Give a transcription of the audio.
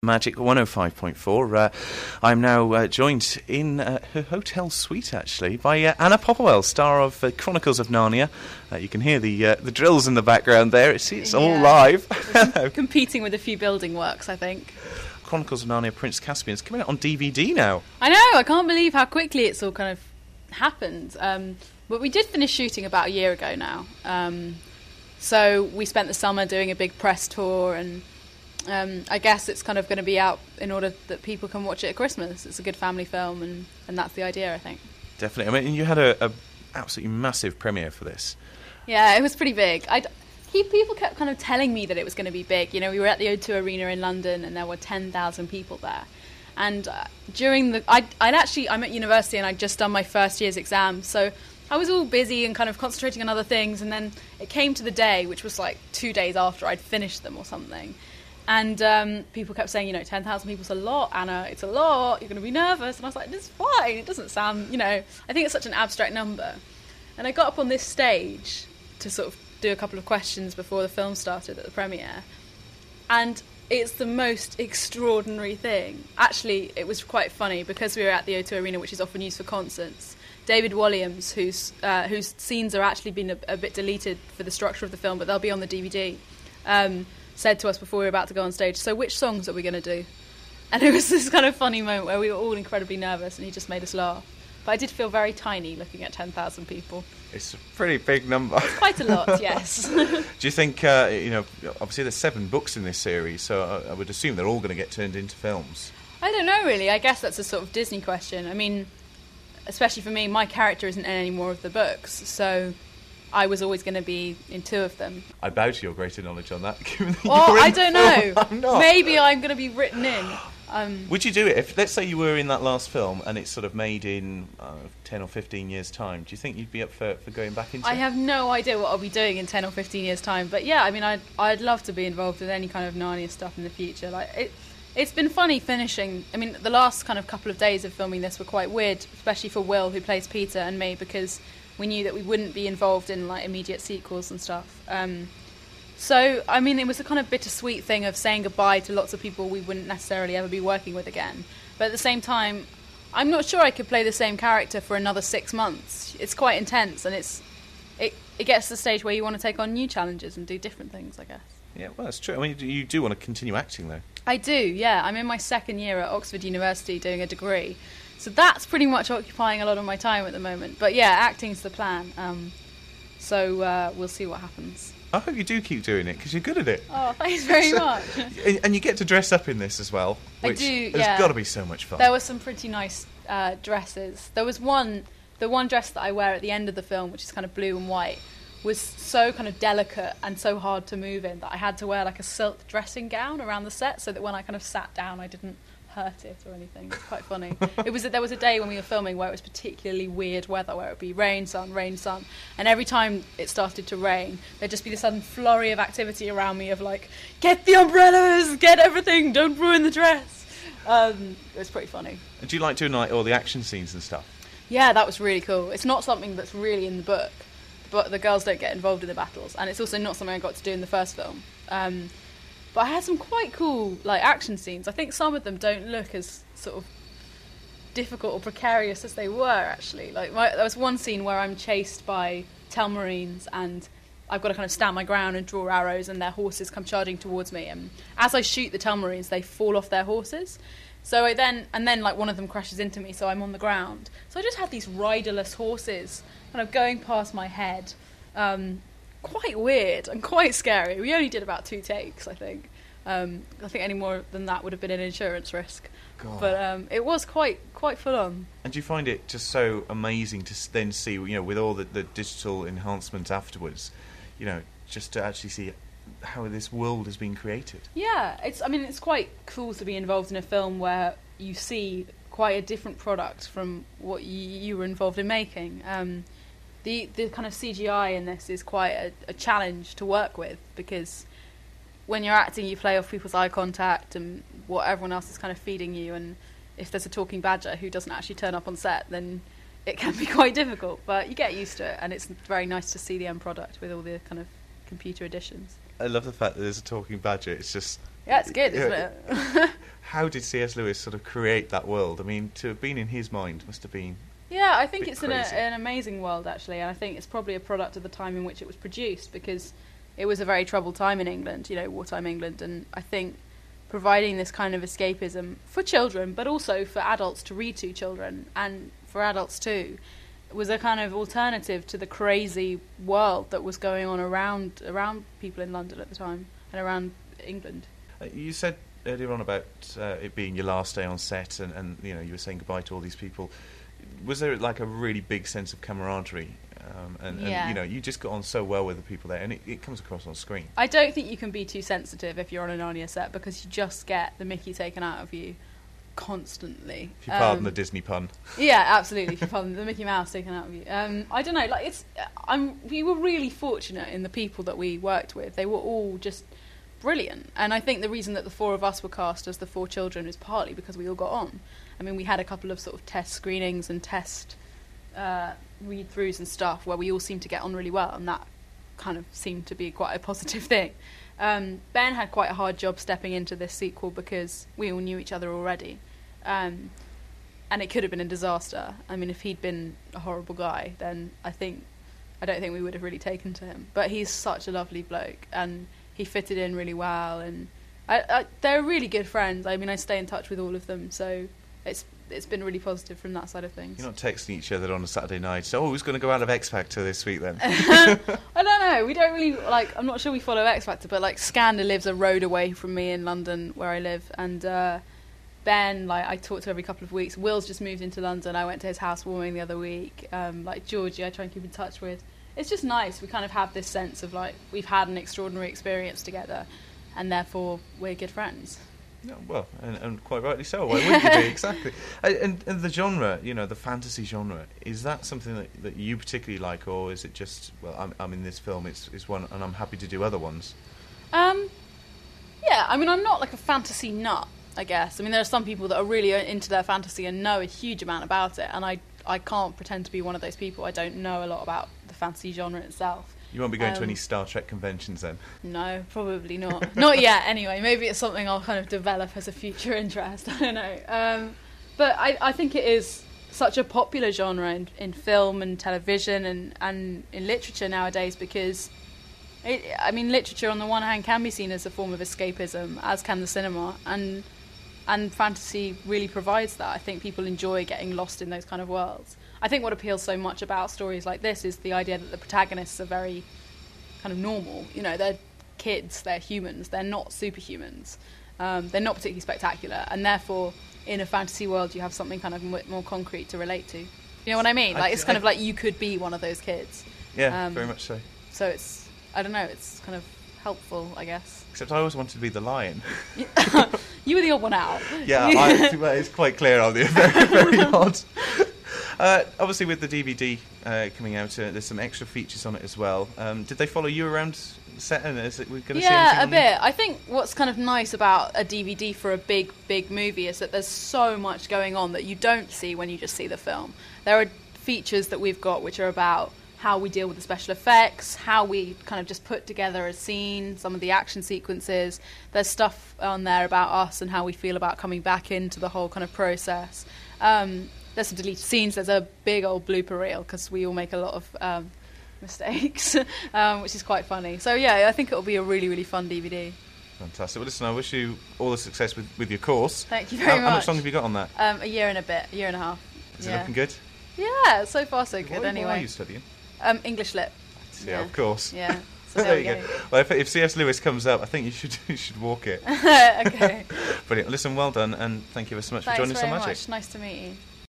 Magic 105.4. I'm now joined in her hotel suite, actually, by Anna Popplewell, star of Chronicles of Narnia. You can hear the drills in the background there. It's all live. Competing with a few building works, I think. Chronicles of Narnia, Prince Caspian. It's coming out on DVD now. I know, I can't believe how quickly it's all kind of happened. But we did finish shooting about a year ago now. So we spent the summer doing a big press tour, and I guess it's kind of going to be out in order that people can watch it at Christmas. It's a good family film, and that's the idea, I think. Definitely. I mean, you had a absolutely massive premiere for this. Yeah, it was pretty big. People kept kind of telling me that it was going to be big. You know, we were at the O2 Arena in London, and there were 10,000 people there. And during I'm at university, and I'd just done my first year's exam, so I was all busy and kind of concentrating on other things, and then it came to the day, which was like 2 days after I'd finished them or something. And people kept saying, 10,000 people's a lot, Anna, it's a lot, you're going to be nervous. And I was like, it's fine, it doesn't sound, I think it's such an abstract number. And I got up on this stage to sort of do a couple of questions before the film started at the premiere. And it's the most extraordinary thing. Actually, it was quite funny, because we were at the O2 Arena, which is often used for concerts. David Walliams, whose scenes are actually been a bit deleted for the structure of the film, but they'll be on the DVD, said to us before we were about to go on stage, so which songs are we going to do? And it was this kind of funny moment where we were all incredibly nervous, and he just made us laugh. But I did feel very tiny looking at 10,000 people. It's a pretty big number. It's quite a lot, yes. Do you think, obviously there's 7 books in this series, so I would assume they're all going to get turned into films? I don't know, really. I guess that's a sort of Disney question. I mean, especially for me, my character isn't in any more of the books, so I was always going to be in 2 of them. I bow to your greater knowledge on that. Well, I don't know. I'm not. Maybe I'm going to be written in. Would you do it if, let's say, you were in that last film and it's sort of made in 10 or 15 years' time? Do you think you'd be up for going back into it? I have no idea what I'll be doing in 10 or 15 years' time, but yeah, I mean, I'd love to be involved with any kind of Narnia stuff in the future. It's been funny finishing. I mean, the last kind of couple of days of filming this were quite weird, especially for Will, who plays Peter, and me, because we knew that we wouldn't be involved in immediate sequels and stuff. So, I mean, it was a kind of bittersweet thing of saying goodbye to lots of people we wouldn't necessarily ever be working with again. But at the same time, I'm not sure I could play the same character for another 6 months. It's quite intense, and it gets to the stage where you want to take on new challenges and do different things, I guess. Yeah, well, that's true. I mean, you do want to continue acting, though. I do, yeah. I'm in my 2nd year at Oxford University doing a degree. So that's pretty much occupying a lot of my time at the moment. But yeah, acting's the plan. So we'll see what happens. I hope you do keep doing it, because you're good at it. Oh, thanks very much. And you get to dress up in this as well, which has got to be so much fun. There were some pretty nice dresses. There was the one dress that I wear at the end of the film, which is kind of blue and white, was so kind of delicate and so hard to move in that I had to wear like a silk dressing gown around the set so that when I kind of sat down I didn't hurt it or anything. It's quite funny. There was a day when we were filming where it was particularly weird weather, where it would be rain, sun, and every time it started to rain there'd just be this sudden flurry of activity around me of like, get the umbrellas, get everything, don't ruin the dress. It was pretty funny. And do you like doing all the action scenes and stuff? Yeah, that was really cool. It's not something that's really in the book, but the girls don't get involved in the battles, and it's also not something I got to do in the first film. But I had some quite cool action scenes. I think some of them don't look as sort of difficult or precarious as they were, actually. There was one scene where I'm chased by Telmarines, and I've got to kind of stand my ground and draw arrows, and their horses come charging towards me. And as I shoot the Telmarines, they fall off their horses. So then one of them crashes into me, so I'm on the ground. So I just had these riderless horses kind of going past my head. Quite weird and quite scary. We only did about 2 takes, I think. I think any more than that would have been an insurance risk. God. But it was quite full on. And do you find it just so amazing to then see, with all the digital enhancements afterwards, just to actually see how this world has been created? Yeah, it's quite cool to be involved in a film where you see quite a different product from what you were involved in making. The kind of CGI in this is quite a challenge to work with, because when you're acting you play off people's eye contact and what everyone else is kind of feeding you, and if there's a talking badger who doesn't actually turn up on set, then it can be quite difficult, but you get used to it, and it's very nice to see the end product with all the kind of computer additions. I love the fact that there's a talking badger. It's just... Yeah, it's good, isn't it? how did C.S. Lewis sort of create that world? I mean, to have been in his mind must have been... Yeah, I think it's crazy. an amazing world, actually, and I think it's probably a product of the time in which it was produced, because it was a very troubled time in England, wartime England, and I think providing this kind of escapism for children, but also for adults to read to children, and for adults too, was a kind of alternative to the crazy world that was going on around people in London at the time, and around England. You said earlier on about it being your last day on set, and you were saying goodbye to all these people. Was there like a really big sense of camaraderie? And you just got on so well with the people there, and it comes across on screen. I don't think you can be too sensitive if you're on a Narnia set, because you just get the mickey taken out of you constantly. If you pardon the Disney pun. Yeah, absolutely. If you pardon the Mickey Mouse taken out of you. I don't know. We were really fortunate in the people that we worked with. They were all just brilliant, and I think the reason that the four of us were cast as the four children is partly because we all got on. I mean, we had a couple of sort of test screenings and test read-throughs and stuff where we all seemed to get on really well, and that kind of seemed to be quite a positive thing. Ben had quite a hard job stepping into this sequel because we all knew each other already, and it could have been a disaster. I mean, if he'd been a horrible guy, then I don't think we would have really taken to him. But he's such a lovely bloke, and he fitted in really well, and they're really good friends. I mean, I stay in touch with all of them, so it's been really positive from that side of things. You're not texting each other on a Saturday night, so, who's going to go out of X Factor this week then? I don't know. We don't really, I'm not sure we follow X Factor, but, Skander lives a road away from me in London, where I live, and Ben, I talk to every couple of weeks. Will's just moved into London. I went to his housewarming the other week. Georgie, I try and keep in touch with. It's just nice. We kind of have this sense of, we've had an extraordinary experience together, and therefore we're good friends. No, well, and quite rightly so. Why wouldn't you be? Exactly. And the genre, the fantasy genre, is that something that you particularly like, or is it just, well, I'm in this film, it's one, and I'm happy to do other ones? Yeah, I mean, I'm not a fantasy nut, I guess. I mean, there are some people that are really into their fantasy and know a huge amount about it, and I can't pretend to be one of those people. I don't know a lot about the fantasy genre itself. You won't be going to any Star Trek conventions then? No, probably not. Not yet, anyway. Maybe it's something I'll kind of develop as a future interest. I don't know. But I think it is such a popular genre in film and television and in literature nowadays, because, literature on the one hand can be seen as a form of escapism, as can the cinema, and fantasy really provides that. I think people enjoy getting lost in those kind of worlds. I think what appeals so much about stories like this is the idea that the protagonists are very kind of normal. They're kids, they're humans, they're not superhumans. They're not particularly spectacular, and therefore, in a fantasy world, you have something kind of more concrete to relate to. You know what I mean? It's kind of like you could be one of those kids. Yeah, very much so. So it's, I don't know, it's kind of helpful, I guess. Except I always wanted to be the lion. You were the odd one out. Yeah, it's quite clear on the very, very odd. Obviously, with the DVD coming out, there's some extra features on it as well. Did they follow you around set? And is it, we're going to see anything? Yeah, a bit. I think what's kind of nice about a DVD for a big movie is that there's so much going on that you don't see when you just see the film. There are features that we've got which are about how we deal with the special effects, how we kind of just put together a scene, some of the action sequences. There's stuff on there about us and how we feel about coming back into the whole kind of process. There's some deleted scenes. There's a big old blooper reel because we all make a lot of mistakes, which is quite funny. So yeah, I think it'll be a really, really fun DVD. Fantastic. Well, listen, I wish you all the success with your course. Thank you very much. How much longer have you got on that? A year and a half. Is it looking good? Yeah, so far so good. Anyway. What are you studying? English Lit. Yeah, of course. Yeah. So there you go. Well, if C.S. Lewis comes up, I think you should walk it. Okay. Brilliant. Listen, well done, and thank you so much for joining us on Magic. Nice to meet you.